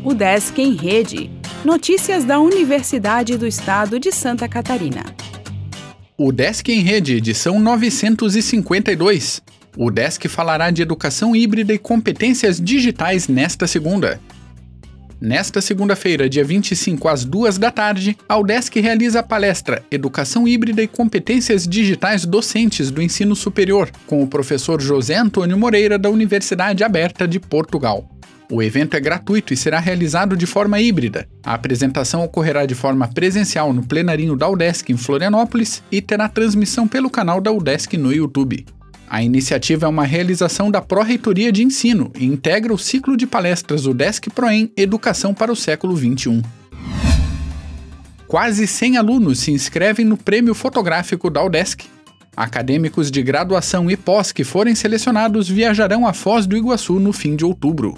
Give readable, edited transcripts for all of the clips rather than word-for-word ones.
UDESC em Rede. Notícias da Universidade do Estado de Santa Catarina. UDESC em Rede, edição 952. O UDESC falará de educação híbrida e competências digitais nesta segunda. Nesta segunda-feira, dia 25, às 14h, a UDESC realiza a palestra Educação Híbrida e Competências Digitais Docentes do Ensino Superior, com o professor José Antônio Moreira, da Universidade Aberta de Portugal. O evento é gratuito e será realizado de forma híbrida. A apresentação ocorrerá de forma presencial no plenarinho da UDESC em Florianópolis e terá transmissão pelo canal da UDESC no YouTube. A iniciativa é uma realização da Pró-Reitoria de Ensino e integra o ciclo de palestras UDESC Proem Educação para o Século XXI. Quase 100 alunos se inscrevem no Prêmio Fotográfico da UDESC. Acadêmicos de graduação e pós que forem selecionados viajarão a Foz do Iguaçu no fim de outubro.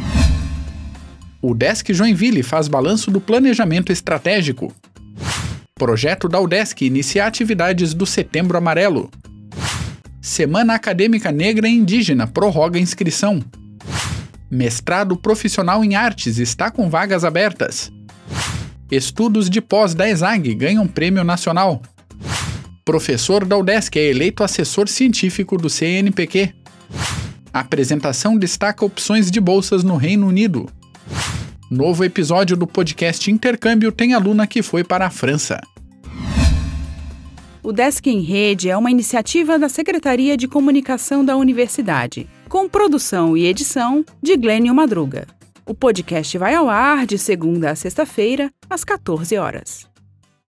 O UDESC Joinville faz balanço do planejamento estratégico. Projeto da UDESC inicia atividades do Setembro Amarelo. Semana Acadêmica Negra e Indígena prorroga inscrição. Mestrado Profissional em Artes está com vagas abertas. Estudos de pós da ESAG ganham prêmio nacional. Professor da UDESC é eleito assessor científico do CNPq. A apresentação destaca opções de bolsas no Reino Unido. Novo episódio do podcast Intercâmbio tem aluna que foi para a França. O UDESC em Rede é uma iniciativa da Secretaria de Comunicação da Universidade, com produção e edição de Glênio Madruga. O podcast vai ao ar de segunda a sexta-feira, às 14h.